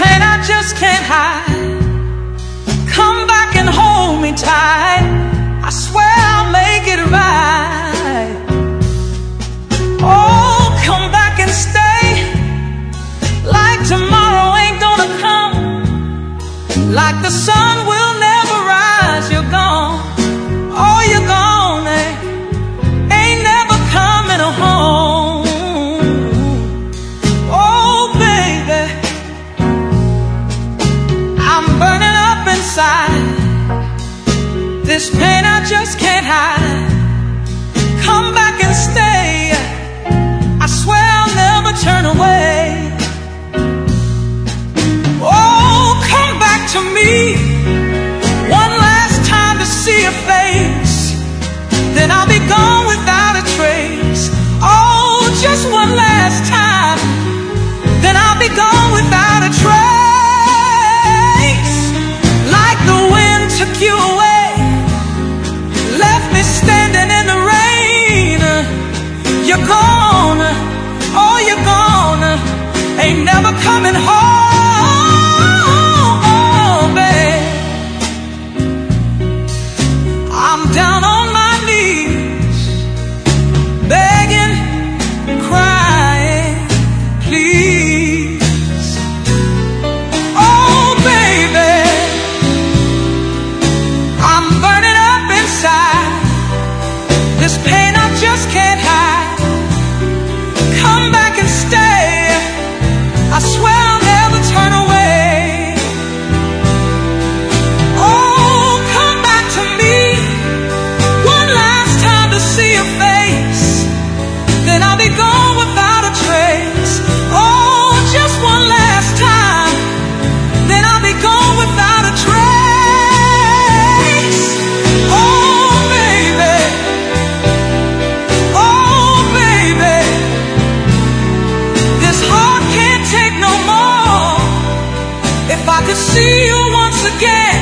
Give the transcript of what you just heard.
pain I just can't hide. Come back and hold me tight. I swear I'll make it right. Oh, come back and stay, like tomorrow ain't gonna come, like the sun will never rise. You're gone, oh you're gone, ain't never coming home. Oh baby, I'm burning up inside. This pain I just can't hide. Come back and stay, I swear I'll never turn away. Oh, come back to me one last time to see your face, then I'll be gone without a trace. Oh, just one last time, then I'll be gone without a trace. Like the wind took you away, left me standing in the rain. You're gone, oh you're gone, ain't never coming home. Oh babe, I'm down on my knees, begging, crying, please. Oh baby, I'm burning up inside. This pain I just can't hide. Come back and stay, I swear I'll never turn away. Oh, come back to me one last time to see your face, then I'll be gone without a trace. Oh, just one last time, then I'll be gone without a trace. Oh baby, oh baby, this heart can't take no more. If I could see you once again,